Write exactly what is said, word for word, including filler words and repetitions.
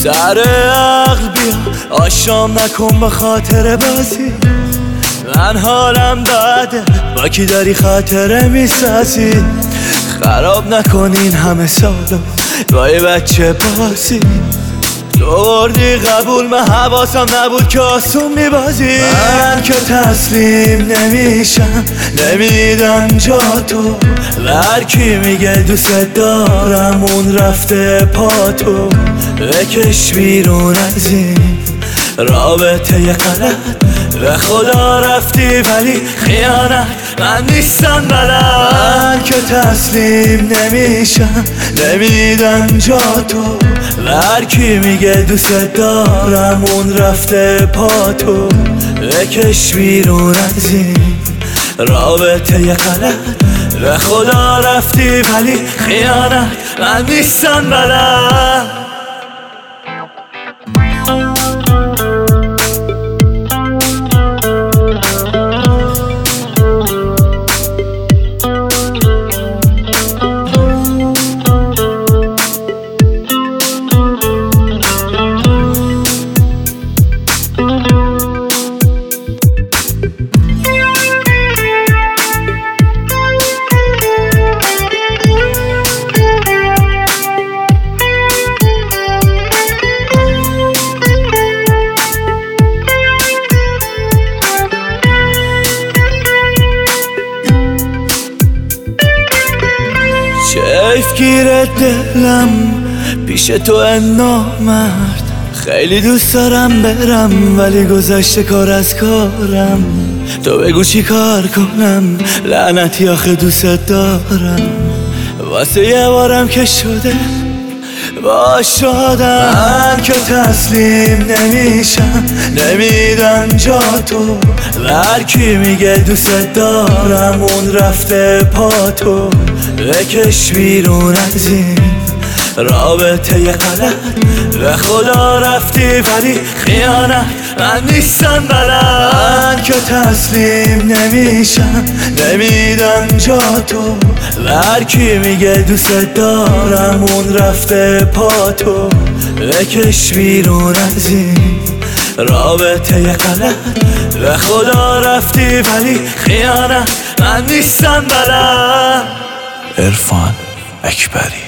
سر عقل بیا آشام نکن به خاطر بازی. من حالم بده با کی داری خاطره میسازی. خراب نکنین همه سالو با یه بچه بازی. تو بردی قبول من حواسم نبود که آسون میبازی. من که تسلیم نمیشم نمیدم جا تو. هرکی میگه دوست دارم اون رفته پا تو. بکش بیرون از این رابطه غلط. به خدا رفتی ولی خیانت من نیستم بلد. من که تسلیم نمیشم نمیدم جا تو. هرکی میگه دوست دارم اون رفته پا تو. بکش بیرون از این رابطه غلط. به خدا رفتی ولی خیانت من نیستم بلد. کیف گیره دلم پیش تو نامرد. خیلی دوست دارم برم ولی گذشته کار از کارم. تو بگو چی کار کنم لعنتی آخه دوست دارم. واسه یه بارم که شده باش شدم. من که تسلیم نمیشم نمیدم جا تو. هرکی میگه دوست دارم اون رفته پا تو. بکش بیرون از این رابطه غلط. به خدا رفتی ولی خیانت من نیستم بلد. من که تسلیم نمیشم نمیدم جا تو. هرکی میگه دوست دارم اون رفته پا تو. بکش بیرون از این رابطه غلط. به خدا رفتی ولی خیانت من نیستم بلد. عرفان اکبری.